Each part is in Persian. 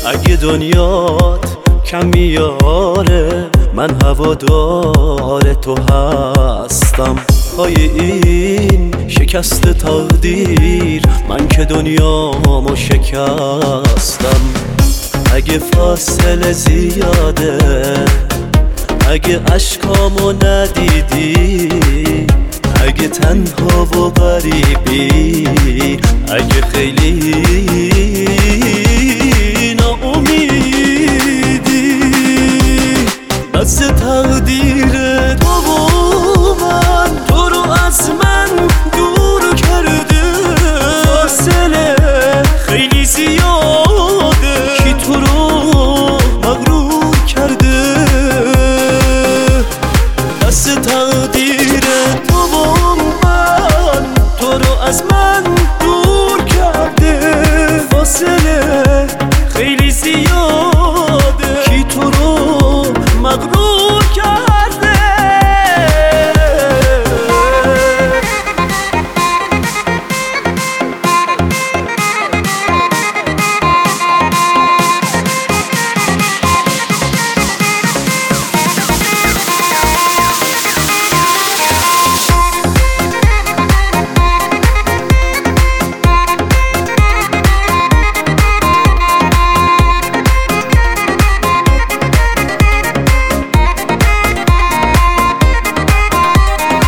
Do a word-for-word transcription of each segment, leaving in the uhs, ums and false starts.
اگه دنیات کم میاره من هوادار تو هستم. پای این شکست تقدیر من که دنیامو شکستم. اگه فاصله زیاده، اگه عشقامو ندیدی، اگه تنها و غریبی، اگه خیلی ناامیدی، دست تقدیر تو و من تو رو از من دور کرده. فاصله خیلی زیاده، کی تو رو مغرور کرده. دست تقدیر تو و من تو رو از من دور کرده. فاصله خیلی زیاده، کی تو رو مغرور کرده.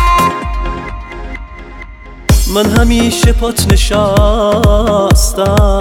من همیشه پات نشستم